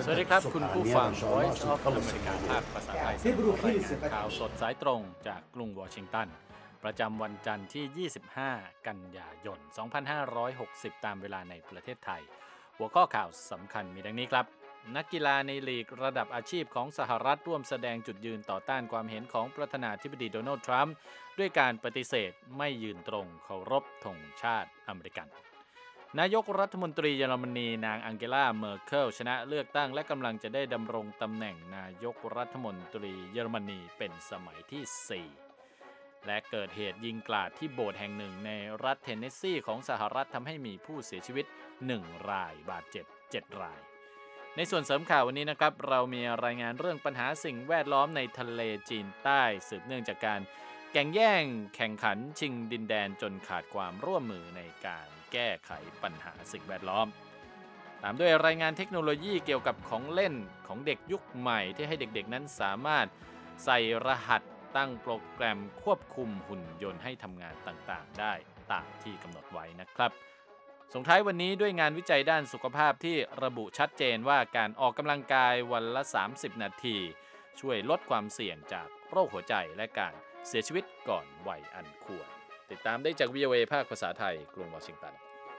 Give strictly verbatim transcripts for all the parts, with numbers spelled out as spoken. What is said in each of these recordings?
สวัสดีครับคุณผู้ฟัง Voice of America ภาคภาษาไทยรายงานข่าวสดสายตรงจากกรุงวอชิงตันประจำวันจันทร์ที่ ยี่สิบห้า กันยายน สองพันห้าร้อยหกสิบ ตามเวลาในประเทศไทยหัวข้อข่าวสำคัญมีดังนี้ครับนักกีฬาในลีกระดับอาชีพของสหรัฐร่วมแสดงจุดยืนต่อต้านความเห็นของประธานาธิบดีโดนัลด์ทรัมป์ด้วยการปฏิเสธไม่ยืนตรงเคารพธงชาติอเมริกันนายกรัฐมนตรีเยอรมนีนางอังเกลาเมอร์เคิลชนะเลือกตั้งและกำลังจะได้ดำรงตำแหน่งนายกรัฐมนตรีเยอรมนีเป็นสมัยที่ สี่ และเกิดเหตุยิงกราดที่โบสถ์แห่งหนึ่งในรัฐเทนเนสซีของสหรัฐทำให้มีผู้เสียชีวิตหนึ่งรายบาดเจ็บเจ็ดรายในส่วนเสริมข่าววันนี้นะครับเรามีรายงานเรื่องปัญหาสิ่งแวดล้อมในทะเลจีนใต้สืบเนื่องจากการแข่งแย่งแข่งขันชิงดินแดนจนขาดความร่วมมือในการแก้ไขปัญหาสิ่งแวดล้อมตามด้วยรายงานเทคโนโลยีเกี่ยวกับของเล่นของเด็กยุคใหม่ที่ให้เด็กๆนั้นสามารถใส่รหัสตั้งโปรแกรมควบคุมหุ่นยนต์ให้ทำงานต่างๆได้ตามที่กำหนดไว้นะครับส่งท้ายวันนี้ด้วยงานวิจัยด้านสุขภาพที่ระบุชัดเจนว่าการออกกำลังกายวันละสามสิบนาทีช่วยลดความเสี่ยงจากโรคหัวใจและการเสียชีวิตก่อนวัยอันควรติดตามได้จาก วี โอ เอ ภาคภาษาไทยกรุงวอชิงตัน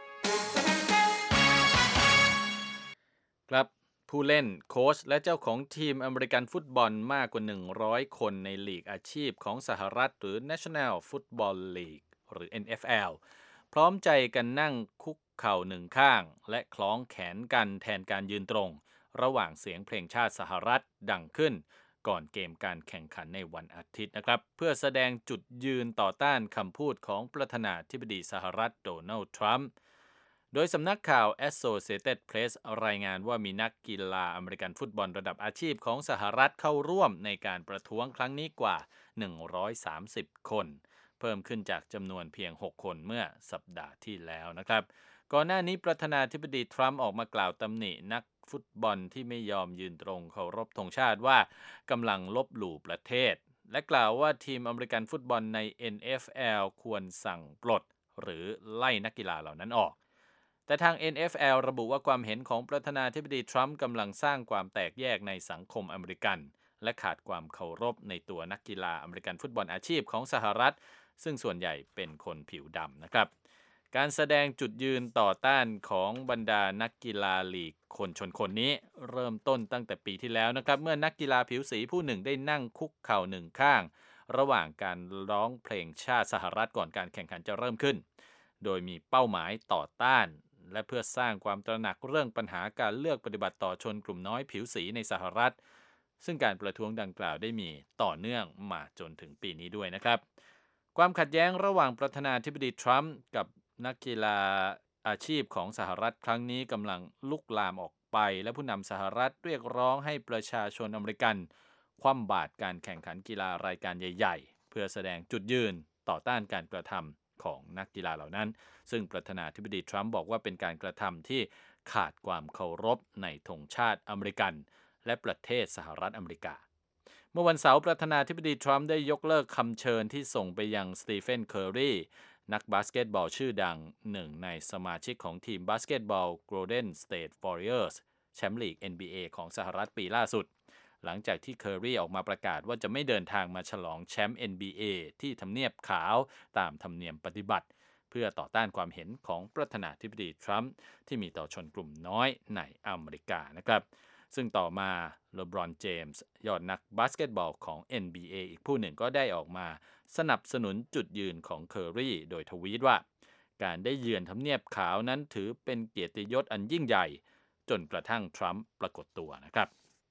ครับผู้เล่นโค้ชและเจ้าของทีมอเมริกันฟุตบอลมากกว่าหนึ่งร้อยคนในลีกอาชีพของสหรัฐหรือ National Football League หรือ เอ็น เอฟ แอล พร้อมใจกันนั่งคุกเข่าหนึ่งข้างและคล้องแขนกันแทนการยืนตรงระหว่างเสียงเพลงชาติสหรัฐดังขึ้นก่อนเกมการแข่งขันในวันอาทิตย์นะครับเพื่อแสดงจุดยืนต่อต้านคำพูดของประธานาธิบดีสหรัฐโดนัลด์ทรัมป์โดยสำนักข่าว Associated Press รายงานว่ามีนักกีฬาอเมริกันฟุตบอลระดับอาชีพของสหรัฐเข้าร่วมในการประท้วงครั้งนี้กว่าหนึ่งร้อยสามสิบคนเพิ่มขึ้นจากจำนวนเพียงหกคนเมื่อสัปดาห์ที่แล้วนะครับก่อนหน้านี้ประธานาธิบดีทรัมป์ออกมากล่าวตำหนินักฟุตบอลที่ไม่ยอมยืนตรงเคารพธงชาติว่ากำลังลบหลู่ประเทศและกล่าวว่าทีมอเมริกันฟุตบอลใน เอ็น เอฟ แอล ควรสั่งปลดหรือไล่นักกีฬาเหล่านั้นออกแต่ทาง เอ็น เอฟ แอล ระบุว่าความเห็นของประธานาธิบดีทรัมป์กำลังสร้างความแตกแยกในสังคมอเมริกันและขาดความเคารพในตัวนักกีฬาอเมริกันฟุตบอลอาชีพของสหรัฐซึ่งส่วนใหญ่เป็นคนผิวดำนะครับการแสดงจุดยืนต่อต้านของบรรดานักกีฬาลีกคนชนคนนี้เริ่มต้นตั้งแต่ปีที่แล้วนะครับเมื่อนักกีฬาผิวสีผู้หนึ่งได้นั่งคุกเข่าหนึ่งข้างระหว่างการร้องเพลงชาติสหรัฐก่อนการแข่งขันจะเริ่มขึ้นโดยมีเป้าหมายต่อต้านและเพื่อสร้างความตระหนักเรื่องปัญหาการเลือกปฏิบัติต่อชนกลุ่มน้อยผิวสีในสหรัฐซึ่งการประท้วงดังกล่าวได้มีต่อเนื่องมาจนถึงปีนี้ด้วยนะครับความขัดแย้งระหว่างประธานาธิบดีทรัมป์กับนักกีฬาอาชีพของสหรัฐครั้งนี้กำลังลุกลามออกไปและผู้นำสหรัฐเรียกร้องให้ประชาชนอเมริกันคว่ำบาตรการแข่งขันกีฬารายการใหญ่ๆเพื่อแสดงจุดยืนต่อต้านการกระทำของนักกีฬาเหล่านั้นซึ่งประธานาธิบดีทรัมป์บอกว่าเป็นการกระทำที่ขาดความเคารพในธงชาติอเมริกันและประเทศสหรัฐอเมริกาเมื่อวันเสาร์ประธานาธิบดีทรัมป์ได้ยกเลิกคำเชิญที่ส่งไปยังสตีเฟนเคอร์รีนักบาสเกตบอลชื่อดังหนึ่งในสมาชิกของทีมบาสเกตบอล Golden State Warriors แชมป์ลีก เอ็น บี เอ ของสหรัฐปีล่าสุดหลังจากที่เคอร์รีออกมาประกาศว่าจะไม่เดินทางมาฉลองแชมป์ เอ็น บี เอ ที่ทำเนียบขาวตามธรรมเนียมปฏิบัติเพื่อต่อต้านความเห็นของประธานาธิบดีทรัมป์ที่มีต่อชนกลุ่มน้อยในอเมริกานะครับซึ่งต่อมาเลบรอนเจมส์ยอดนักบาสเกตบอลของ เอ็น บี เอ อีกผู้หนึ่งก็ได้ออกมาสนับสนุนจุดยืนของเคอร์รีโดยทวีตว่าการได้เยือนทำเนียบขาวนั้นถือเป็นเกียรติยศอันยิ่งใหญ่จนกระทั่งทรัมป์ปรากฏตัวนะครับ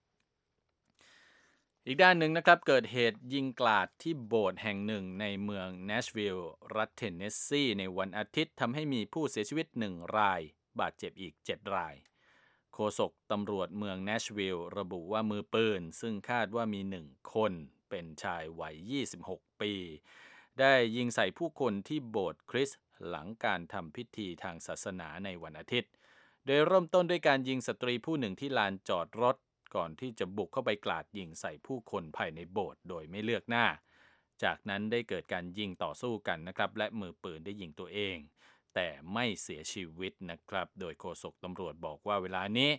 อีกด้านหนึ่งนะครับเกิดเหตุยิงกราดที่โบสถ์แห่งหนึ่งในเมืองแนชวิลล์รัฐเทนเนสซีในวันอาทิตย์ทำให้มีผู้เสียชีวิตหนึ่งรายบาดเจ็บอีกเจ็ดรายโฆษกตำรวจเมืองแนชวิลล์ระบุว่ามือปืนซึ่งคาดว่ามีหนึ่งคนเป็นชายวัยยี่สิบหกปีได้ยิงใส่ผู้คนที่โบสถ์คริสต์หลังการทำพิธีทางศาสนาในวันอาทิตย์โดยเริ่มต้นด้วยการยิงสตรีผู้หนึ่งที่ลานจอดรถก่อนที่จะบุกเข้าไปกราดยิงใส่ผู้คนภายในโบสถ์โดยไม่เลือกหน้าจากนั้นได้เกิดการยิงต่อสู้กันนะครับและมือปืนได้ยิงตัวเองแต่ไม่เสียชีวิตนะครับโดยโฆษกตำรวจบอกว่าเวลานี้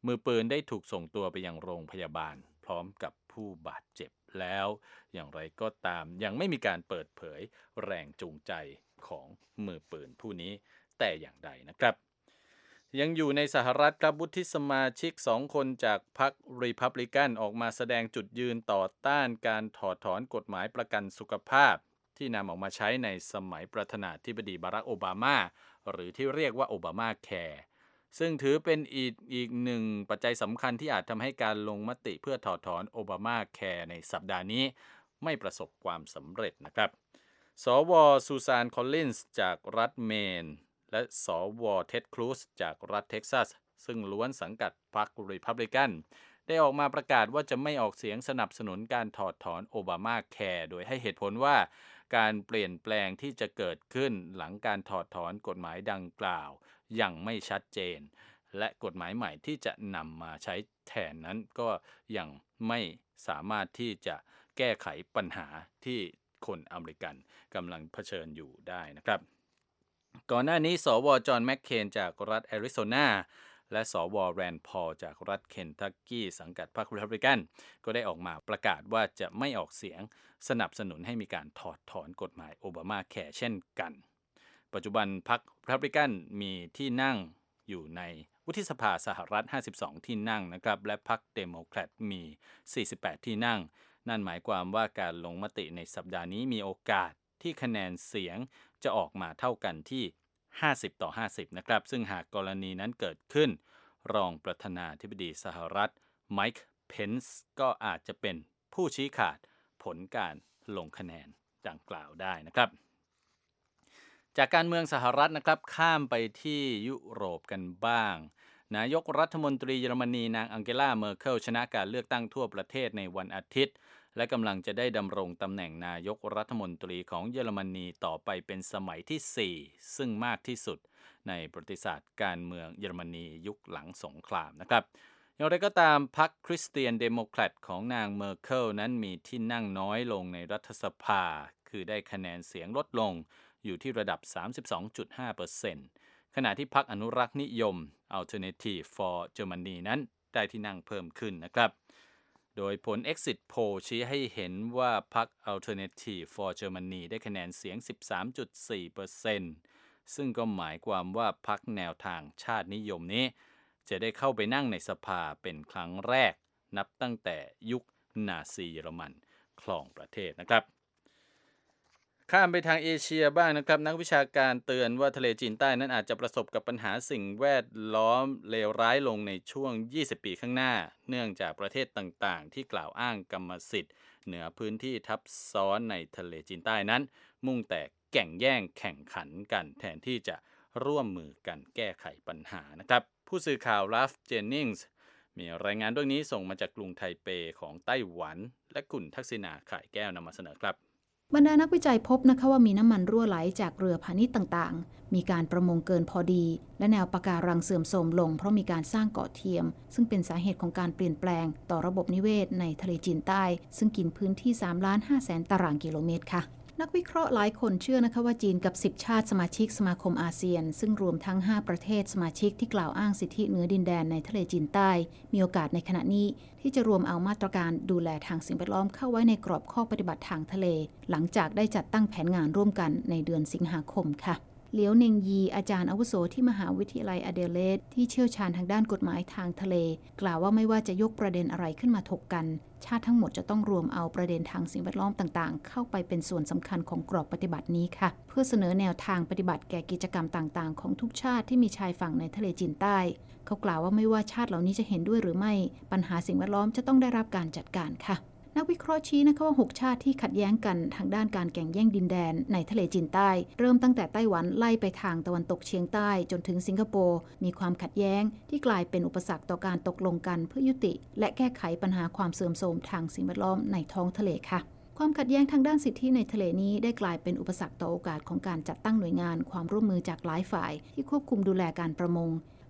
มือปืนได้ถูกส่งตัวไปยังโรงพยาบาลพร้อมกับผู้บาดเจ็บแล้วอย่างไรก็ตามยังไม่มีการเปิดเผยแรงจูงใจของมือปืนผู้นี้แต่อย่างใดนะครับยังอยู่ในสหรัฐครับวุฒิสมาชิกสองคนจากพรรครีพับลิกันออกมาแสดงจุดยืนต่อต้านการถอดถอนกฎหมายประกันสุขภาพที่นำออกมาใช้ในสมัยประธานาธิบดีบารักโอบามาหรือที่เรียกว่าโอบามาแคร์ซึ่งถือเป็นอีกอีกหนึ่งปัจจัยสำคัญที่อาจทำให้การลงมติเพื่อถอดถอนโอบามาแคร์ในสัปดาห์นี้ไม่ประสบความสำเร็จนะครับสวซูซานคอลลินส์จากรัฐเมนและสวเท็ดครูซจากรัฐเท็กซัสซึ่งล้วนสังกัดพรรครีพับลิกันได้ออกมาประกาศว่าจะไม่ออกเสียงสนับสนุนการถอดถอนโอบามาแคร์โดยให้เหตุผลว่าการเปลี่ยนแปลงที่จะเกิดขึ้นหลังการถอดถอนกฎหมายดังกล่าวยังไม่ชัดเจนและกฎหมายใหม่ที่จะนำมาใช้แทนนั้นก็ยังไม่สามารถที่จะแก้ไขปัญหาที่คนอเมริกันกำลังเผชิญอยู่ได้นะครับก่อนหน้านี้สวจอห์นแมคเคนจากรัฐแอริโซนาและสวแรนด์พอลจากรัฐเคนทักกี้สังกัดพรรครีพับลิกันก็ได้ออกมาประกาศว่าจะไม่ออกเสียงสนับสนุนให้มีการถอดถอนกฎหมายโอบามาแคร์เช่นกันปัจจุบันพรรครีพับลิกันมีที่นั่งอยู่ในวุฒิสภาสหรัฐห้าสิบสองที่นั่งนะครับและพรรคเดโมแครตมีสี่สิบแปดที่นั่งนั่นหมายความว่าการลงมติในสัปดาห์นี้มีโอกาสที่คะแนนเสียงจะออกมาเท่ากันที่ห้าสิบต่อห้าสิบนะครับซึ่งหากกรณีนั้นเกิดขึ้นรองประธานาธิบดีสหรัฐไมค์เพนซ์ก็อาจจะเป็นผู้ชี้ขาดผลการลงคะแนนดังกล่าวได้นะครับจากการเมืองสหรัฐนะครับข้ามไปที่ยุโรปกันบ้างนายกรัฐมนตรีเยอรมนีนางอังเกลาเมอร์เคิลชนะการเลือกตั้งทั่วประเทศในวันอาทิตย์และกำลังจะได้ดำรงตำแหน่งนายกรัฐมนตรีของเยอรมนีต่อไปเป็นสมัยที่สี่ซึ่งมากที่สุดในประวัติศาสตร์การเมืองเยอรมนียุคหลังสงครามนะครับอย่างไรก็ตามพรรคคริสเตียนเดโมแครตของนางเมอร์เคิลนั้นมีที่นั่งน้อยลงในรัฐสภาคือได้คะแนนเสียงลดลงอยู่ที่ระดับ สามสิบสองจุดห้าเปอร์เซ็นต์ ขณะที่พรรคอนุรักษ์นิยม Alternative for Germany นั้นได้ที่นั่งเพิ่มขึ้นนะครับโดยผล Exit Poll ชี้ให้เห็นว่าพรรค Alternative for Germany ได้คะแนนเสียง สิบสามจุดสี่เปอร์เซ็นต์ ซึ่งก็หมายความว่าพรรคแนวทางชาตินิยมนี้จะได้เข้าไปนั่งในสภาเป็นครั้งแรกนับตั้งแต่ยุคนาซีเยอรมันครองประเทศนะครับข้ามไปทางเอเชียบ้างนะครับนักวิชาการเตือนว่าทะเลจีนใต้นั้นอาจจะประสบกับปัญหาสิ่งแวดล้อมเลวร้ายลงในช่วงยี่สิบปีข้างหน้าเนื่องจากประเทศต่างๆที่กล่าวอ้างกรรมสิทธิ์เหนือพื้นที่ทับซ้อนในทะเลจีนใต้นั้นมุ่งแต่แข่งแย่งแข่งขันกันแทนที่จะร่วมมือกันแก้ไขปัญหานะครับผู้สื่อข่าวราฟเจนนิงส์มีรายงานเรื่องนี้ส่งมาจากกรุงไทเปของไต้หวันและคุณทักษิณาข่ายแก้วนำมาเสนอครับบรรดานักวิจัยพบนะคะว่ามีน้ำมันรั่วไหลจากเรือพาณิชย์ต่างๆมีการประมงเกินพอดีและแนวปะการังเสื่อมโทรมลงเพราะมีการสร้างเกาะเทียมซึ่งเป็นสาเหตุของการเปลี่ยนแปลงต่อระบบนิเวศในทะเลจีนใต้ซึ่งกินพื้นที่ สามล้านห้าแสน ตารางกิโลเมตรค่ะนักวิเคราะห์หลายคนเชื่อนะคะว่าจีนกับสิบชาติสมาชิกสมาคมอาเซียนซึ่งรวมทั้งห้าประเทศสมาชิกที่กล่าวอ้างสิทธิเหนือดินแดนในทะเลจีนใต้มีโอกาสในขณะนี้ที่จะรวมเอามาตรการดูแลทางสิ่งแวดล้อมเข้าไว้ในกรอบข้อปฏิบัติทางทะเลหลังจากได้จัดตั้งแผนงานร่วมกันในเดือนสิงหาคมค่ะเหลียวเนิงยีอาจารย์อาวุโสที่มหาวิทยาลัยอเดเลดที่เชี่ยวชาญทางด้านกฎหมายทางทะเลกล่าวว่าไม่ว่าจะยกประเด็นอะไรขึ้นมาถกกันชาติทั้งหมดจะต้องรวมเอาประเด็นทางสิ่งแวดล้อมต่างๆเข้าไปเป็นส่วนสำคัญของกรอบปฏิบัตินี้ค่ะเพื่อเสนอแนวทางปฏิบัติแก่กิจกรรมต่างๆของทุกชาติที่มีชายฝั่งในทะเลจีนใต้เขากล่าวว่าไม่ว่าชาติเหล่านี้จะเห็นด้วยหรือไม่ปัญหาสิ่งแวดล้อมจะต้องได้รับการจัดการค่ะนักวิเคราะห์ชี้นะคะว่าหกชาติที่ขัดแย้งกันทางด้านการแข่งแย่งดินแดนในทะเลจีนใต้เริ่มตั้งแต่ไต้หวันไล่ไปทางตะวันตกเฉียงใต้จนถึงสิงคโปร์มีความขัดแย้งที่กลายเป็นอุปสรรคต่อการตกลงกันเพื่อยุติและแก้ไขปัญหาความเสื่อมโทรมทางสิ่งแวดล้อมในท้องทะเลค่ะความขัดแย้งทางด้านสิทธิในทะเลนี้ได้กลายเป็นอุปสรรคต่อโอกาสของการจัดตั้งหน่วยงานความร่วมมือจากหลายฝ่ายที่ควบคุมดูแลการประมง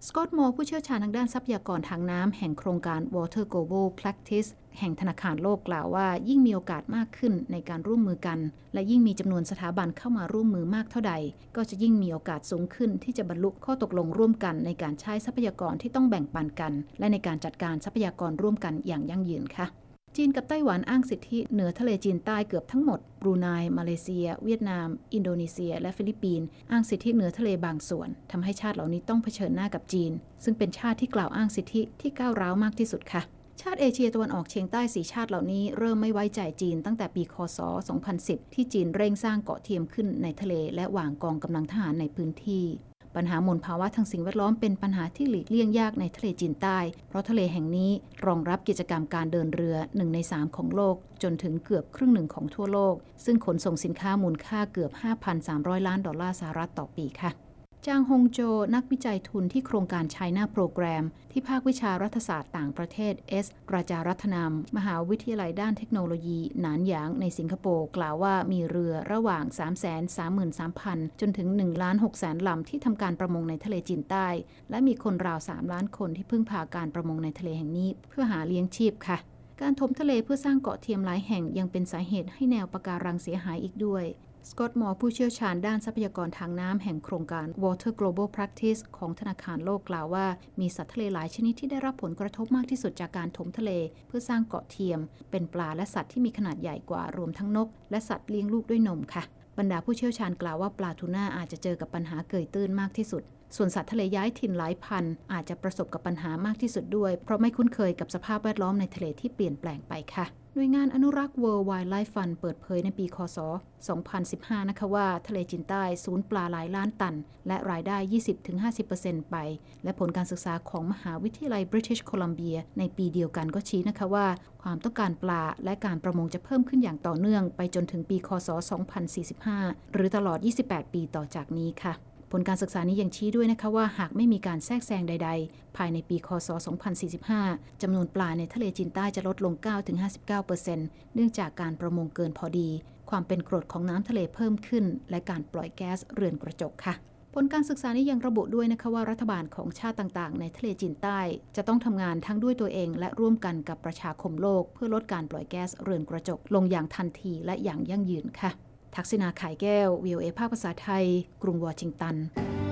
สกอตต์มอร์ผู้เชี่ยวชาญทางด้านทรัพยากรทางน้ำแห่งโครงการ Water Global Practice แห่งธนาคารโลกกล่าวว่ายิ่งมีโอกาสมากขึ้นในการร่วมมือกันและยิ่งมีจำนวนสถาบันเข้ามาร่วมมือมากเท่าใดก็จะยิ่งมีโอกาสสูงขึ้นที่จะบรรลุข้อตกลงร่วมกันในการใช้ทรัพยากรที่ต้องแบ่งปันกันและในการจัดการทรัพยากรร่วมกันอย่างยั่งยืนค่ะจีนกับไต้หวันอ้างสิทธิเหนือทะเลจีนใต้เกือบทั้งหมดบรูไนมาเลเซียเวียดนามอินโดนีเซียและฟิลิปปินส์อ้างสิทธิเหนือทะเลบางส่วนทำให้ชาติเหล่านี้ต้องเผชิญหน้ากับจีนซึ่งเป็นชาติที่กล่าวอ้างสิทธิที่ก้าวร้าวมากที่สุดค่ะชาติเอเชียตะวันออกเฉียงใต้สี่ชาติเหล่านี้เริ่มไม่ไว้ใจจีนตั้งแต่ปีค.ศ. สองพันสิบที่จีนเร่งสร้างเกาะเทียมขึ้นในทะเลและวางกองกำลังทหารในพื้นที่ปัญหามลภาวะทางสิ่งแวดล้อมเป็นปัญหาที่หลีกเลี่ยงยากในทะเลจีนใต้เพราะทะเลแห่งนี้รองรับกิจกรรมการเดินเรือหนึ่งในสามของโลกจนถึงเกือบครึ่งหนึ่งของทั่วโลกซึ่งขนส่งสินค้ามูลค่าเกือบ ห้าพันสามร้อย ล้านดอลลาร์สหรัฐต่อปีค่ะจางฮงโจนักวิจัยทุนที่โครงการ China Program ที่ภาควิชารัฐศาสตร์ต่างประเทศ S ราจารัตนามมหาวิทยาลัยด้านเทคโนโลยีหนานหยางในสิงคโปร์กล่าวว่ามีเรือระหว่าง สามแสนสามหมื่นสามพัน จนถึง หนึ่งล้านหกแสน ลำที่ทำการประมงในทะเลจีนใต้และมีคนราว สามล้านคนที่พึ่งพาการประมงในทะเลแห่งนี้เพื่อหาเลี้ยงชีพค่ะการถมทะเลเพื่อสร้างเกาะเทียมหลายแห่งยังเป็นสาเหตุให้แนวปะการังเสียหายอีกด้วยสกอตต์มอร์ผู้เชี่ยวชาญด้านทรัพยากรทางน้ำแห่งโครงการ Water Global Practice ของธนาคารโลกกล่าวว่ามีสัตว์ทะเลหลายชนิดที่ได้รับผลกระทบมากที่สุดจากการถมทะเลเพื่อสร้างเกาะเทียมเป็นปลาและสัตว์ที่มีขนาดใหญ่กว่ารวมทั้งนกและสัตว์เลี้ยงลูกด้วยนมค่ะบรรดาผู้เชี่ยวชาญกล่าวว่าปลาทูน่าอาจจะเจอกับปัญหาเกยตื้นมากที่สุดส่วนสัตว์ทะเลย้ายถิ่นหลายพันอาจจะประสบกับปัญหามากที่สุดด้วยเพราะไม่คุ้นเคยกับสภาพแวดล้อมในทะเลที่เปลี่ยนแปลงไปค่ะหน่วยงานอนุรักษ์ World Wildlife Fund เปิดเผยในปีค.ศ. สองพันสิบห้านะคะว่าทะเลจีนใต้สูญปลาหลายล้านตันและรายได้ ยี่สิบถึงห้าสิบเปอร์เซ็นต์ ไปและผลการศึกษาของมหาวิทยาลัย British Columbia ในปีเดียวกันก็ชี้นะคะว่าความต้องการปลาและการประมงจะเพิ่มขึ้นอย่างต่อเนื่องไปจนถึงปีค.ศ. สองพันสี่สิบห้าหรือตลอดยี่สิบแปดปีต่อจากนี้ค่ะผลการศึกษานี้ยังชี้ด้วยนะคะว่าหากไม่มีการแทรกแซงใดๆภายในปีค.ศ. สองพันสี่สิบห้าจำนวนปลาในทะเลจีนใต้จะลดลง เก้าถึงห้าสิบเก้าเปอร์เซ็นต์ เนื่องจากการประมงเกินพอดีความเป็นกรดของน้ำทะเลเพิ่มขึ้นและการปล่อยแก๊สเรือนกระจกค่ะผลการศึกษานี้ยังระบุด้วยนะคะว่ารัฐบาลของชาติต่างๆในทะเลจีนใต้จะต้องทำงานทั้งด้วยตัวเองและร่วมกันกับประชาคมโลกเพื่อลดการปล่อยแก๊สเรือนกระจกลงอย่างทันทีและอย่างยั่งยืนค่ะทักษิณา ข่ายแก้ว วี โอ เอ ภาคภาษาไทยกรุงวอชิงตัน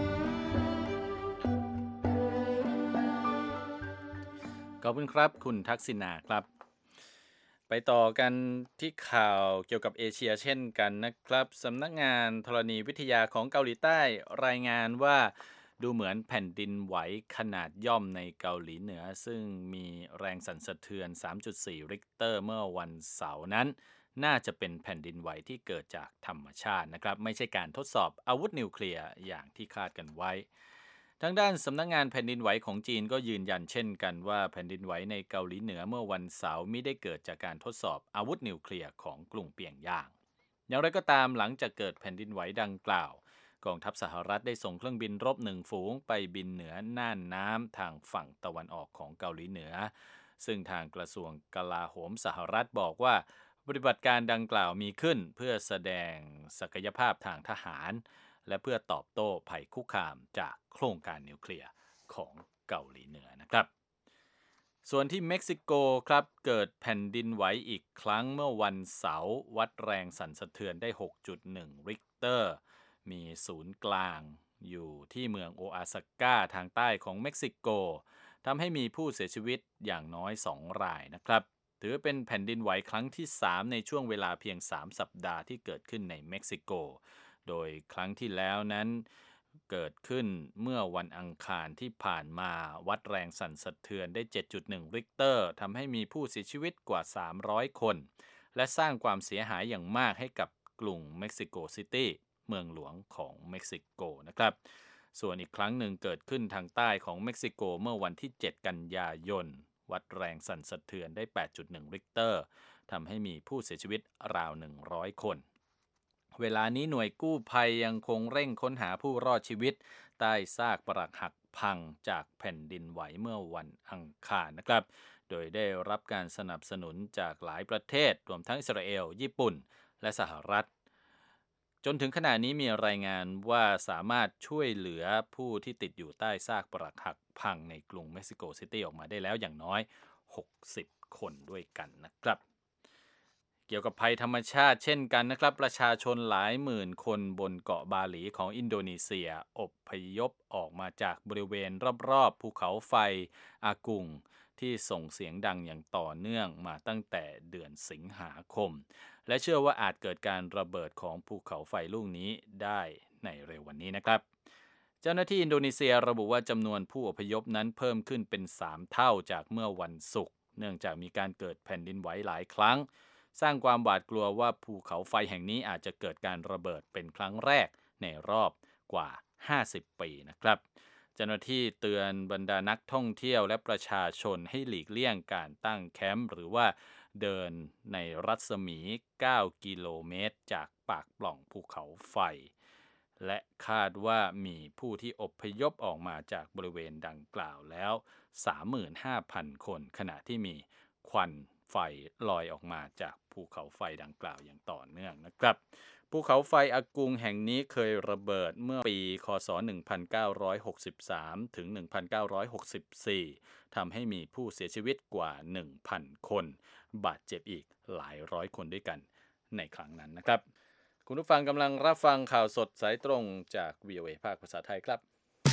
ขอบคุณครับคุณทักษิณาครับไปต่อกันที่ข่าวเกี่ยวกับเอเชียเช่นกันนะครับสำนักงานธรณีวิทยาของเกาหลีใต้รายงานว่าดูเหมือนแผ่นดินไหวขนาดย่อมในเกาหลีเหนือซึ่งมีแรงสั่นสะเทือน สามจุดสี่ ริกเตอร์เมื่อวันเสาร์นั้นน่าจะเป็นแผ่นดินไหวที่เกิดจากธรรมชาตินะครับไม่ใช่การทดสอบอาวุธนิวเคลียร์อย่างที่คาดกันไว้ทางด้านสำนักงานแผ่นดินไหวของจีนก็ยืนยันเช่นกันว่าแผ่นดินไหวในเกาหลีเหนือเมื่อวันเสาร์มิได้เกิดจากการทดสอบอาวุธนิวเคลียร์ของกรุงเปียงย่างอย่างไรก็ตามหลังจากเกิดแผ่นดินไหวดังกล่าวกองทัพสหรัฐได้ส่งเครื่องบินรบหนึ่งฝูงไปบินเหนือน่านน้ำทางฝั่งตะวันออกของเกาหลีเหนือซึ่งทางกระทรวงกลาโหมสหรัฐบอกว่าปฏิบัติการดังกล่าวมีขึ้นเพื่อแสดงศักยภาพทางทหารและเพื่อตอบโต้ภัยคุกคามจากโครงการนิวเคลียร์ของเกาหลีเหนือนะครับส่วนที่เม็กซิโกครับเกิดแผ่นดินไหวอีกครั้งเมื่อวันเสาร์วัดแรงสั่นสะเทือนได้ หกจุดหนึ่ง ริกเตอร์มีศูนย์กลางอยู่ที่เมืองโออาซาก้าทางใต้ของเม็กซิโกทำให้มีผู้เสียชีวิตอย่างน้อยสองรายนะครับถือเป็นแผ่นดินไหวครั้งที่สามในช่วงเวลาเพียงสามสัปดาห์ที่เกิดขึ้นในเม็กซิโกโดยครั้งที่แล้วนั้นเกิดขึ้นเมื่อวันอังคารที่ผ่านมาวัดแรงสั่นสะเทือนได้ เจ็ดจุดหนึ่ง ริกเตอร์ทำให้มีผู้เสียชีวิตกว่าสามร้อยคนและสร้างความเสียหายอย่างมากให้กับกรุงเม็กซิโกซิตี้เมืองหลวงของเม็กซิโกนะครับส่วนอีกครั้งหนึ่งเกิดขึ้นทางใต้ของเม็กซิโกเมื่อวันที่เจ็ดกันยายนวัดแรงสั่นสะเทือนได้ แปดจุดหนึ่ง ริกเตอร์ทำให้มีผู้เสียชีวิตราวหนึ่งร้อยคนเวลานี้หน่วยกู้ภัยยังคงเร่งค้นหาผู้รอดชีวิตใต้ซากปรักหักพังจากแผ่นดินไหวเมื่อวันอังคารนะครับโดยได้รับการสนับสนุนจากหลายประเทศรวมทั้งอิสราเอลญี่ปุ่นและสหรัฐจนถึงขณะนี้มีรายงานว่าสามารถช่วยเหลือผู้ที่ติดอยู่ใต้ซากปรักหักพังในกรุงเม็กซิโกซิตี้ออกมาได้แล้วอย่างน้อยหกสิบคนด้วยกันนะครับเกี่ยวกับภัยธรรมชาติเช่นกันนะครับประชาชนหลายหมื่นคนบนเกาะบาหลีของอินโดนีเซียอพยพออกมาจากบริเวณรอบๆภูเขาไฟอากุงที่ส่งเสียงดังอย่างต่อเนื่องมาตั้งแต่เดือนสิงหาคมและเชื่อว่าอาจเกิดการระเบิดของภูเขาไฟลูกนี้ได้ในเร็ววันนี้นะครับเจ้าหน้าที่อินโดนีเซียระบุว่าจำนวนผู้อพยพนั้นเพิ่มขึ้นเป็นสามเท่าจากเมื่อวันศุกร์เนื่องจากมีการเกิดแผ่นดินไหวหลายครั้งสร้างความหวาดกลัวว่าภูเขาไฟแห่งนี้อาจจะเกิดการระเบิดเป็นครั้งแรกในรอบกว่าห้าสิบปีนะครับเจ้าหน้าที่เตือนบรรดานักท่องเที่ยวและประชาชนให้หลีกเลี่ยงการตั้งแคมป์หรือว่าเดินในรัศมีเก้ากิโลเมตรจากปากปล่องภูเขาไฟและคาดว่ามีผู้ที่อพยพออกมาจากบริเวณดังกล่าวแล้ว สามหมื่นห้าพัน คนขณะที่มีควันไฟลอยออกมาจากภูเขาไฟดังกล่าวอย่างต่อเนื่องนะครับภูเขาไฟอากุงแห่งนี้เคยระเบิดเมื่อปีคศหนึ่งพันเก้าร้อยหกสิบสามถึงหนึ่งพันเก้าร้อยหกสิบสี่ทำให้มีผู้เสียชีวิตกว่า หนึ่งพัน คนบาดเจ็บอีกหลายร้อยคนด้วยกันในครั้งนั้นนะครับคุณผู้ฟังกำลังรับฟังข่าวสดสายตรงจาก วี โอ เอ ภาคภาษาไทยครับ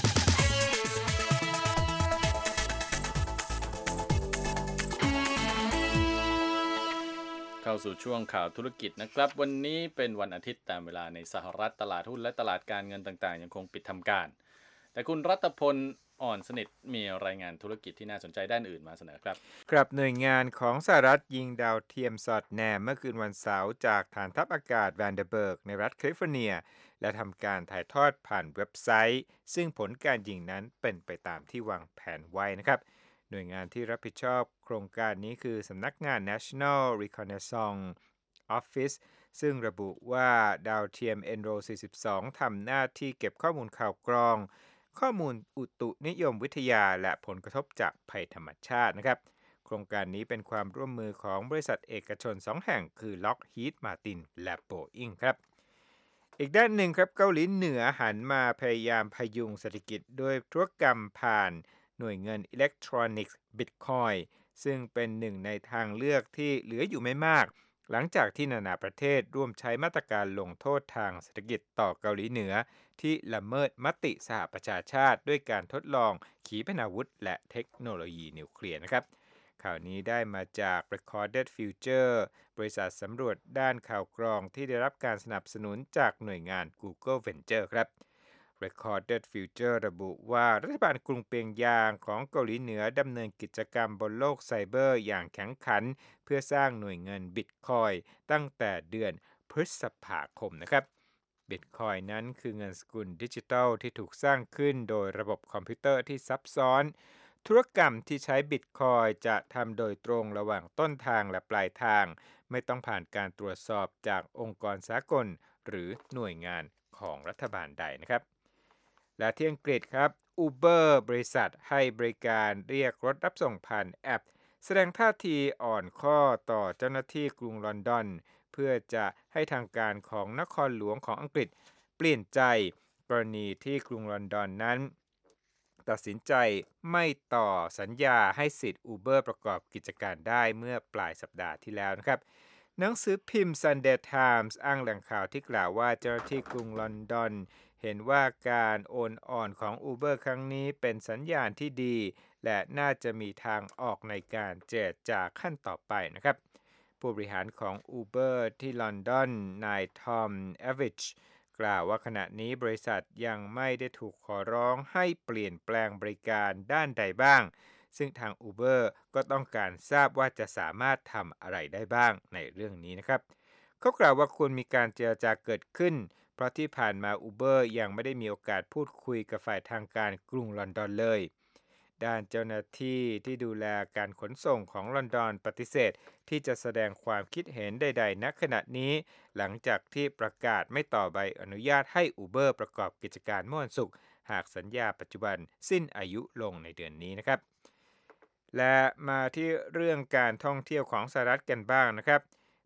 เข้าสู่ช่วงข่าวธุรกิจนะครับวันนี้เป็นวันอาทิตย์ตามเวลาในสหรัฐตลาดหุ้นและตลาดการเงินต่างๆยังคงปิดทำการแต่คุณรัตพลอ่อนสนิทมีรายงานธุรกิจที่น่าสนใจด้านอื่นมาเสนอครับครับหน่วยงานของสหรัฐยิงดาวเทียมสอดแนมเมื่อคืนวันเสาร์จากฐานทัพอากาศแวนเดอร์เบิร์กในรัฐแคลิฟอร์เนียและทำการถ่ายทอดผ่านเว็บไซต์ซึ่งผลการยิงนั้นเป็นไปตามที่วางแผนไว้นะครับหน่วยงานที่รับผิดชอบโครงการนี้คือสำนักงาน National Reconnaissance Office ซึ่งระบุว่าดาวเทียม เอ็น อาร์ โอ สี่สิบสอง ทำหน้าที่เก็บข้อมูลข่าวกรองข้อมูลอุตุนิยมวิทยาและผลกระทบจากภัยธรรมชาตินะครับโครงการนี้เป็นความร่วมมือของบริษัทเอกชนสองแห่งคือ Lockheed Martin และ Boeing ครับอีกด้านหนึ่งครับเกาหลีเหนือหันมาพยายามพยุงเศรษฐกิจด้วยธุรกรรมผ่านหน่วยเงินอิเล็กทรอนิกส์ Bitcoin ซึ่งเป็นหนึ่งในทางเลือกที่เหลืออยู่ไม่มากหลังจากที่นานาประเทศร่วมใช้มาตรการลงโทษทางเศรษฐกิจต่อเกาหลีเหนือที่ละเมิดมติสหประชาชาติด้วยการทดลองขีปนาวุธและเทคโนโลยีนิวเคลียร์นะครับข่าวนี้ได้มาจาก Recorded Future บริษัทสำรวจด้านข่าวกรองที่ได้รับการสนับสนุนจากหน่วยงาน Google Venture ครับ Recorded Future ระบุว่ารัฐบาลกรุงเปียงยางของเกาหลีเหนือดำเนินกิจกรรมบนโลกไซเบอร์อย่างแข็งขันเพื่อสร้างหน่วยเงิน Bitcoin ตั้งแต่เดือนพฤษภาคมนะครับ Bitcoin นั้นคือเงินสกุลดิจิทัลที่ถูกสร้างขึ้นโดยระบบคอมพิวเตอร์ที่ซับซ้อนธุรกรรมที่ใช้ Bitcoin จะทำโดยตรงระหว่างต้นทางและปลายทางไม่ต้องผ่านการตรวจสอบจากองค์กรสากลหรือหน่วยงานของรัฐบาลใดนะครับและที่อังกฤษครับ Uber บริษัทให้บริการเรียกรถรับส่งผ่านแอปแสดงท่าทีอ่อนข้อต่อเจ้าหน้าที่กรุงลอนดอนเพื่อจะให้ทางการของนครหลวงของอังกฤษเปลี่ยนใจกรณีที่กรุงลอนดอนนั้นตัดสินใจไม่ต่อสัญญาให้สิทธิ์ Uber ประกอบกิจการได้เมื่อปลายสัปดาห์ที่แล้วนะครับหนังสือพิมพ์ Sunday Times อ้างแหล่งข่าวที่กล่าวว่าเจ้าหน้าที่กรุงลอนดอนเห็นว่าการโอนอ่อนของ Uber ครั้งนี้เป็นสัญญาณที่ดีและน่าจะมีทางออกในการเจรจาขั้นต่อไปนะครับผู้บริหารของ Uber ที่ลอนดอนนายทอมเอวิชกล่าวว่าขณะนี้บริษัทยังไม่ได้ถูกขอร้องให้เปลี่ยนแปลงบริการด้านใดบ้างซึ่งทาง Uber ก็ต้องการทราบว่าจะสามารถทำอะไรได้บ้างในเรื่องนี้นะครับเขากล่าวว่าควรมีการเจรจาเกิดขึ้นเพราะที่ผ่านมา Uber ยังไม่ได้มีโอกาสพูดคุยกับฝ่ายทางการกรุงลอนดอนเลยด้านเจ้าหน้าที่ที่ดูแลการขนส่งของลอนดอนปฏิเสธที่จะแสดงความคิดเห็นใดๆณขณะนี้หลังจากที่ประกาศไม่ต่อใบอนุญาตให้ Uber ประกอบกิจการเมื่อวันศุกร์หากสัญญาปัจจุบันสิ้นอายุลงในเดือนนี้นะครับและมาที่เรื่องการท่องเที่ยวของสหรัฐกันบ้างนะครับ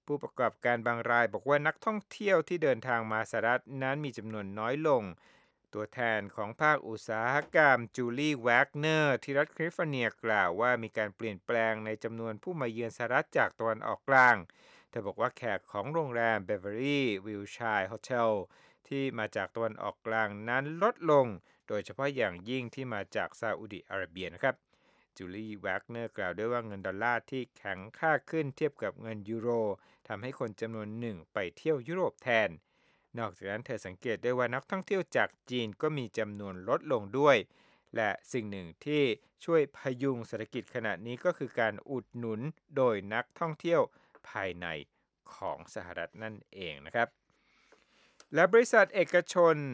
ผู้ประกอบการบางรายบอกว่านักท่องเที่ยวที่เดินทางมาสหรัฐนั้นมีจำนวนน้อยลงตัวแทนของภาคอุตสาหกรรมจูลี่แวกเนอร์ที่รัฐแคลิฟอร์เนียกล่าวว่ามีการเปลี่ยนแปลงในจำนวนผู้มาเยือนสหรัฐจากตะวันออกกลางเธอบอกว่าแขกของโรงแรม Beverly Wilshire Hotel ที่มาจากตะวันออกกลางนั้นลดลงโดยเฉพาะอย่างยิ่งที่มาจากซาอุดิอาระเบียนะครับจูลี่แวกเนอร์กล่าวด้วยว่าเงินดอลลาร์ที่แข็งค่าขึ้นเทียบกับเงินยูโรทำให้คนจำนวนหนึ่งไปเที่ยวยุโรปแทนนอกจากนั้นเธอสังเกตได้ว่านักท่องเที่ยวจากจีนก็มีจำนวนลดลงด้วยและสิ่งหนึ่งที่ช่วยพยุงเศรษฐกิจขณะนี้ก็คือการอุดหนุนโดยนักท่องเที่ยวภายในของสหรัฐนั่นเองนะครับและบริษัทเอกชน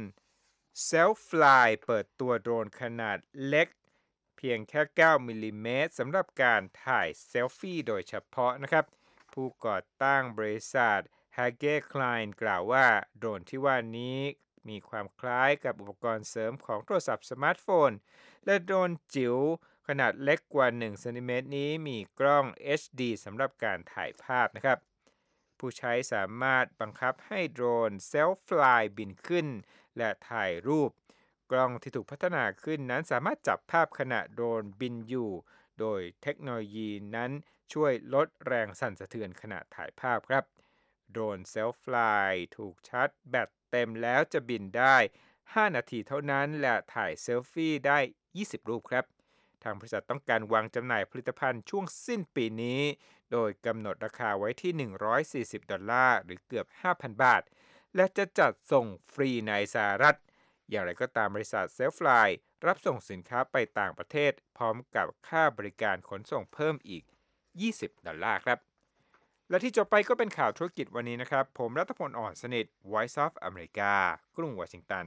Selfly เปิดตัวโดรนขนาดเล็กเพียงแค่เก้ามิลลิเมตรสำหรับการถ่ายเซลฟี่โดยเฉพาะนะครับผู้ก่อตั้งบริษัท Hage Klein กล่าวว่าโดรนที่ว่านี้มีความคล้ายกับอุปกรณ์เสริมของโทรศัพท์สมาร์ทโฟนและโดรนจิ๋วขนาดเล็กกว่าหนึ่งเซนติเมตรนี้มีกล้อง เอช ดี สำหรับการถ่ายภาพนะครับผู้ใช้สามารถบังคับให้โดรน Selfly บินขึ้นและถ่ายรูปกล้องที่ถูกพัฒนาขึ้นนั้นสามารถจับภาพขณะโดรนบินอยู่โดยเทคโนโลยีนั้นช่วยลดแรงสั่นสะเทือนขณะถ่ายภาพครับโดรน Selfly ถูกชาร์จแบตเต็มแล้วจะบินได้ห้านาทีเท่านั้นและถ่ายเซลฟี่ได้ยี่สิบรูปครับทางบริษัทต้องการวางจำหน่ายผลิตภัณฑ์ช่วงสิ้นปีนี้โดยกำหนดราคาไว้ที่หนึ่งร้อยสี่สิบดอลลาร์หรือเกือบ ห้าพัน บาทและจะจัดส่งฟรีในสหรัฐอย่างไรก็ตามบริษัท Selfly รับส่งสินค้าไปต่างประเทศพร้อมกับค่าบริการขนส่งเพิ่มอีกยี่สิบดอลลาร์ครับและที่จบไปก็เป็นข่าวธุรกิจวันนี้นะครับผมรัตพล อ่อนสนิท Voice of America กรุงวอชิงตัน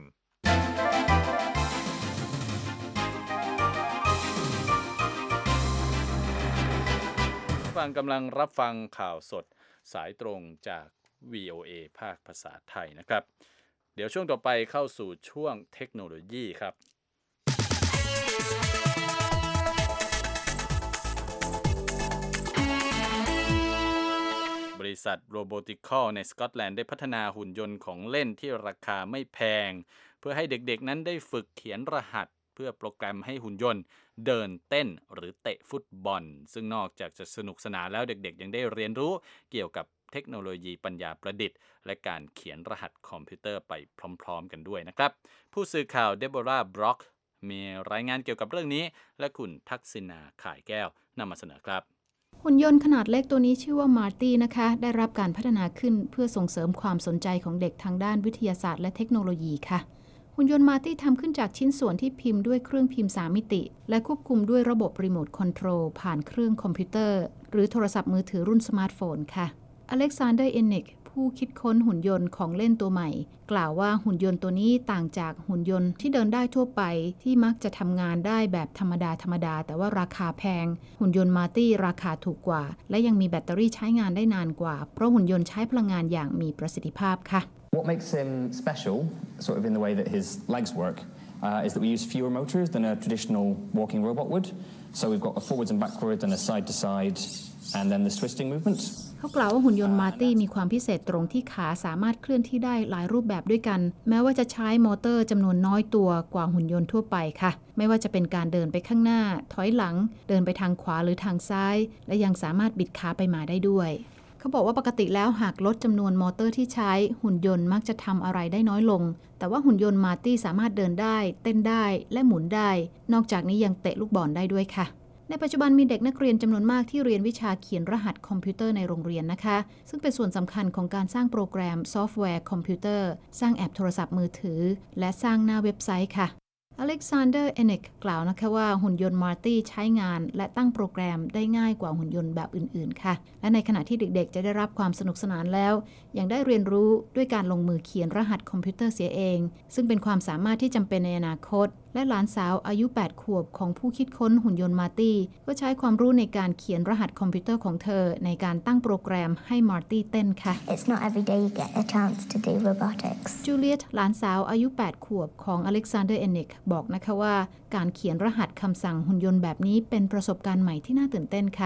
ฟังกำลังรับฟังข่าวสดสายตรงจาก วี โอ เอ ภาคภาษาไทยนะครับเดี๋ยวช่วงต่อไปเข้าสู่ช่วงเทคโนโลยีครับบริษัท Robotical ในสกอตแลนด์ได้พัฒนาหุ่นยนต์ของเล่นที่ราคาไม่แพงเพื่อให้เด็กๆนั้นได้ฝึกเขียนรหัสเพื่อโปรแกรมให้หุ่นยนต์เดินเต้นหรือเตะฟุตบอลซึ่งนอกจากจะสนุกสนานแล้วเด็กๆยังได้เรียนรู้เกี่ยวกับเทคโนโลยีปัญญาประดิษฐ์และการเขียนรหัสคอมพิวเตอร์ไปพร้อมๆกันด้วยนะครับผู้สื่อข่าวเดโบราห์บล็อกมีรายงานเกี่ยวกับเรื่องนี้และคุณทักษิณาข่ายแก้วนำมาเสนอครับหุ่นยนต์ขนาดเล็กตัวนี้ชื่อว่ามาร์ตี้นะคะได้รับการพัฒนาขึ้นเพื่อส่งเสริมความสนใจของเด็กทางด้านวิทยาศาสตร์และเทคโนโลยีค่ะหุ่นยนต์มาร์ตี้ทำขึ้นจากชิ้นส่วนที่พิมพ์ด้วยเครื่องพิมพ์สามมิติและควบคุมด้วยระบบรีโมทคอนโทรลผ่านเครื่องคอมพิวเตอร์หรือโทรศัพท์มือถือรุ่นสมาร์ทโฟนค่ะอเล็กซานเดอร์ เอนิกผู้คิดค้นหุ่นยนต์ของเล่นตัวใหม่กล่าวว่าหุ่นยนต์ตัวนี้ต่างจากหุ่นยนต์ที่เดินได้ทั่วไปที่มักจะทำงานได้แบบธรรมดาธรรมดาแต่ว่าราคาแพงหุ่นยนต์มาร์ตี้ราคาถูกกว่าและยังมีแบตเตอรี่ใช้งานได้นานกว่าเพราะหุ่นยนต์ใช้พลังงานอย่างมีประสิทธิภาพค่ะ What makes him special, sort of in the way that his legs work, uh, is that we use fewer motors than a traditional walking robot would. So we've got a forwards and backwards and a side to side, and then this twisting movement. เขากล่าวว่าหุ่นยนต์มาร์ตี้มีความพิเศษตรงที่ขาสามารถเคลื่อนที่ได้หลายรูปแบบด้วยกันแม้ว่าจะใช้มอเตอร์จำนวนน้อยตัวกว่าหุ่นยนต์ทั่วไปค่ะไม่ว่าจะเป็นการเดินไปข้างหน้าถอยหลังเดินไปทางขวาหรือทางซ้ายและยังสามารถบิดขาไปมาได้ด้วยเขาบอกว่าปกติแล้วหากลดจำนวนมอเตอร์ที่ใช้หุ่นยนต์มักจะทำอะไรได้น้อยลงแต่ว่าหุ่นยนต์มาร์ตี้สามารถเดินได้เต้นได้และหมุนได้นอกจากนี้ยังเตะลูกบอลได้ด้วยค่ะในปัจจุบันมีเด็กนักเรียนจำนวนมากที่เรียนวิชาเขียนรหัสคอมพิวเตอร์ในโรงเรียนนะคะซึ่งเป็นส่วนสำคัญของการสร้างโปรแกรมซอฟต์แวร์คอมพิวเตอร์สร้างแอปโทรศัพท์มือถือและสร้างหน้าเว็บไซต์ค่ะอเล็กซานเดอร์ เอนิกกล่าวนะคะว่าหุ่นยนต์มาร์ตี้ใช้งานและตั้งโปรแกรมได้ง่ายกว่าหุ่นยนต์แบบอื่นๆค่ะและในขณะที่เด็กๆจะได้รับความสนุกสนานแล้วยังได้เรียนรู้ด้วยการลงมือเขียนรหัสคอมพิวเตอร์เสียเองซึ่งเป็นความสามารถที่จำเป็นในอนาคตและหลานสาวอายุแปดขวบของผู้คิดค้นหุ่นยนต์มาร์ตี้ก็ใช้ความรู้ในการเขียนรหัสคอมพิวเตอร์ของเธอในการตั้งโปรแกรมให้มาร์ตี้เต้นค่ะ It's not every day you get a chance to do robotics จูเลียตหลานสาวอายุแปดขวบของอเล็กซานเดอร์ เอนิกบอกนะคะว่าการเขียนรหัสคำสั่งหุ่นยนต์แบบนี้เป็นประสบการณ์ใหม่ที่น่าตื่นเต้นค่ะ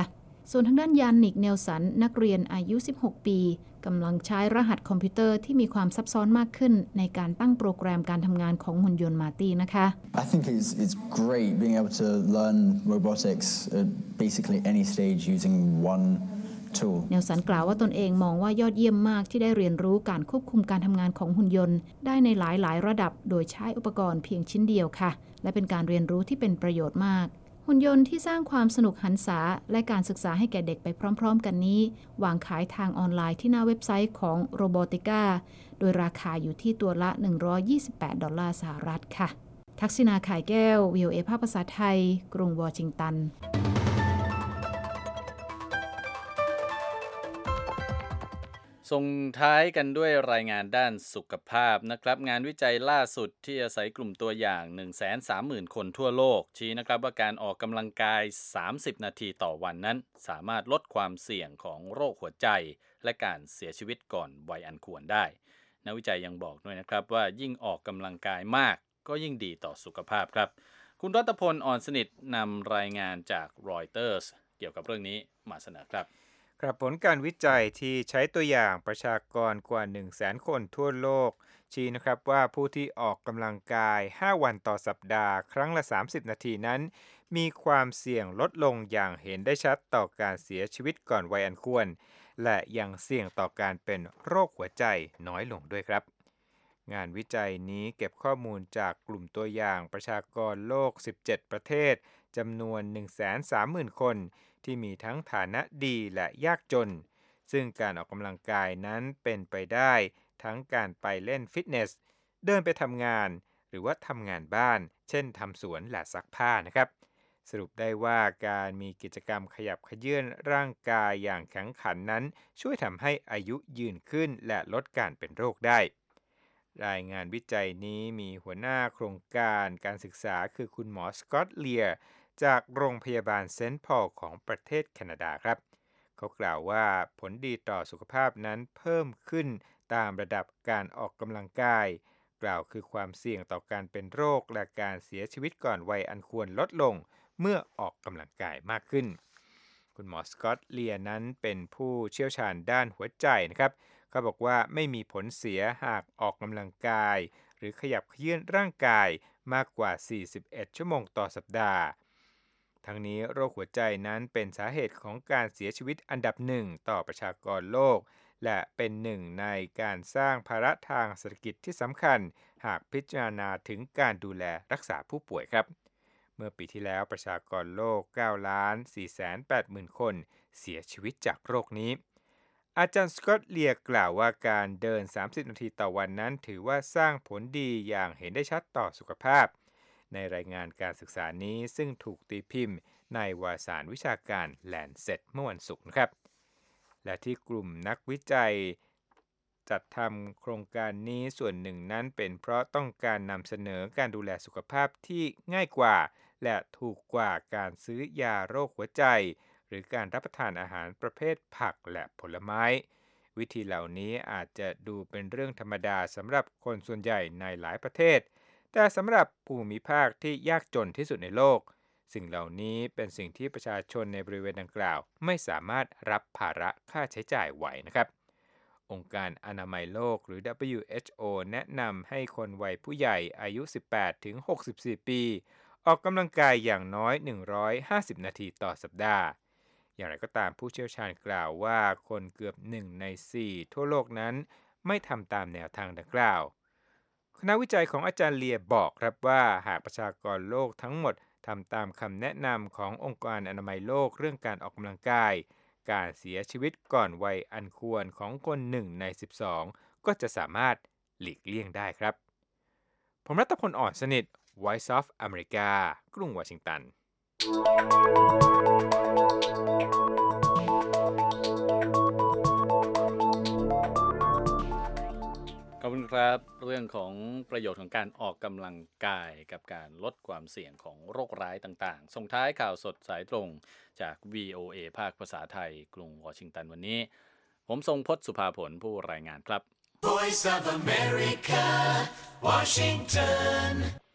ส่วนทางด้านยานนิกเนลสันนักเรียนอายุสิบหกปีกำลังใช้รหัสคอมพิวเตอร์ที่มีความซับซ้อนมากขึ้นในการตั้งโปรแกรมการทำงานของหุ่นยนต์มาร์ตี้นะคะ I think it's it's great being able to learn robotics at basically any stage using one tool เนลสันกล่าวว่าตนเองมองว่ายอดเยี่ยมมากที่ได้เรียนรู้การควบคุมการทำงานของหุ่นยนต์ได้ในหลายๆระดับโดยใช้อุปกรณ์เพียงชิ้นเดียวค่ะและเป็นการเรียนรู้ที่เป็นประโยชน์มากหุ่นยนต์ที่สร้างความสนุกหันษาและการศึกษาให้แก่เด็กไปพร้อมๆกันนี้วางขายทางออนไลน์ที่หน้าเว็บไซต์ของ Robotica โดยราคาอยู่ที่ตัวละหนึ่งร้อยยี่สิบแปดดอลลาร์สหรัฐค่ะทักษิณาข่ายแก้ว วี โอ เอ ภาคภาษาไทยกรุงวอชิงตันส่งท้ายกันด้วยรายงานด้านสุขภาพนะครับงานวิจัยล่าสุดที่อาศัยกลุ่มตัวอย่าง หนึ่งแสนสามหมื่น คนทั่วโลกชี้นะครับว่าการออกกำลังกายสามสิบนาทีต่อวันนั้นสามารถลดความเสี่ยงของโรคหัวใจและการเสียชีวิตก่อนวัยอันควรได้นักวิจัยยังบอกด้วยนะครับว่ายิ่งออกกำลังกายมากก็ยิ่งดีต่อสุขภาพครับคุณรัตพลอ่อนสนิทนำรายงานจากรอยเตอร์สเกี่ยวกับเรื่องนี้มาเสนอครับครับผลการวิจัยที่ใช้ตัวอย่างประชากรกว่า หนึ่งแสน คนทั่วโลกชี้นะครับว่าผู้ที่ออกกำลังกายห้าวันต่อสัปดาห์ครั้งละสามสิบนาทีนั้นมีความเสี่ยงลดลงอย่างเห็นได้ชัดต่อการเสียชีวิตก่อนวัยอันควรและยังเสี่ยงต่อการเป็นโรคหัวใจน้อยลงด้วยครับงานวิจัยนี้เก็บข้อมูลจากกลุ่มตัวอย่างประชากรโลกสิบเจ็ดประเทศจำนวน หนึ่งแสนสามหมื่น คนที่มีทั้งฐานะดีและยากจนซึ่งการออกกำลังกายนั้นเป็นไปได้ทั้งการไปเล่นฟิตเนสเดินไปทำงานหรือว่าทำงานบ้านเช่นทำสวนและซักผ้านะครับสรุปได้ว่าการมีกิจกรรมขยับเขยื้อนร่างกายอย่างแข็งขันนั้นช่วยทำให้อายุยืนขึ้นและลดการเป็นโรคได้รายงานวิจัยนี้มีหัวหน้าโครงการการศึกษาคือคุณหมอสกอตต์เลียร์จากโรงพยาบาลเซนต์พอลของประเทศแคนาดาครับเขากล่าวว่าผลดีต่อสุขภาพนั้นเพิ่มขึ้นตามระดับการออกกำลังกายกล่าวคือความเสี่ยงต่อการเป็นโรคและการเสียชีวิตก่อนวัยอันควรลดลงเมื่อออกกำลังกายมากขึ้นคุณหมอสกอตต์เลียร์นั้นเป็นผู้เชี่ยวชาญด้านหัวใจนะครับเขาบอกว่าไม่มีผลเสียหากออกกำลังกายหรือขยับเขยื้อนร่างกายมากกว่าสี่สิบเอ็ดชั่วโมงต่อสัปดาห์ทั้งนี้โรคหัวใจนั้นเป็นสาเหตุของการเสียชีวิตอันดับหนึ่งต่อประชากรโลกและเป็นหนึ่งในการสร้างภาระทางเศรษฐกิจที่สำคัญหากพิจารณาถึงการดูแลรักษาผู้ป่วยครับเมื่อปีที่แล้วประชากรโลก เก้าล้านสี่แสนแปดหมื่น คนเสียชีวิตจากโรคนี้อาจารย์สกอตต์เลียร์กล่าวว่าการเดินสามสิบนาทีต่อวันนั้นถือว่าสร้างผลดีอย่างเห็นได้ชัดต่อสุขภาพในรายงานการศึกษานี้ซึ่งถูกตีพิมพ์ในวารสารวิชาการ Lancet เมื่อวันศุกร์นะครับและที่กลุ่มนักวิจัยจัดทำโครงการนี้ส่วนหนึ่งนั้นเป็นเพราะต้องการนำเสนอการดูแลสุขภาพที่ง่ายกว่าและถูกกว่าการซื้อยาโรคหัวใจหรือการรับประทานอาหารประเภทผักและผลไม้วิธีเหล่านี้อาจจะดูเป็นเรื่องธรรมดาสำหรับคนส่วนใหญ่ในหลายประเทศแต่สำหรับภูมิภาคที่ยากจนที่สุดในโลกสิ่งเหล่านี้เป็นสิ่งที่ประชาชนในบริเวณดังกล่าวไม่สามารถรับภาระค่าใช้จ่ายไหวนะครับองค์การอนามัยโลกหรือ ดับเบิลยู เอช โอ แนะนำให้คนวัยผู้ใหญ่อายุ สิบแปดถึงหกสิบสี่ ปีออกกำลังกายอย่างน้อยหนึ่งร้อยห้าสิบนาทีต่อสัปดาห์อย่างไรก็ตามผู้เชี่ยวชาญกล่าวว่าคนเกือบหนึ่งในสี่ทั่วโลกนั้นไม่ทำตามแนวทางดังกล่าวคณะวิจัยของอาจารย์เลียบอกครับว่าหากประชากรโลกทั้งหมดทำตามคำแนะนำขององค์การอนามัยโลกเรื่องการออกกำลังกายการเสียชีวิตก่อนวัยอันควรของคนหนึ่งในสิบสองก็จะสามารถหลีกเลี่ยงได้ครับผมรัตพลอ่อนสนิท Voice of America กรุงวอชิงตันขอบคุณครับเรื่องของประโยชน์ของการออกกำลังกายกับการลดความเสี่ยงของโรคร้ายต่างๆส่งท้ายข่าวสดสายตรงจาก วี โอ เอ ภาคภาษาไทยกรุงวอชิงตันวันนี้ผมทรงพจน์สุภาผลผู้รายงานครับ Voice of America Washington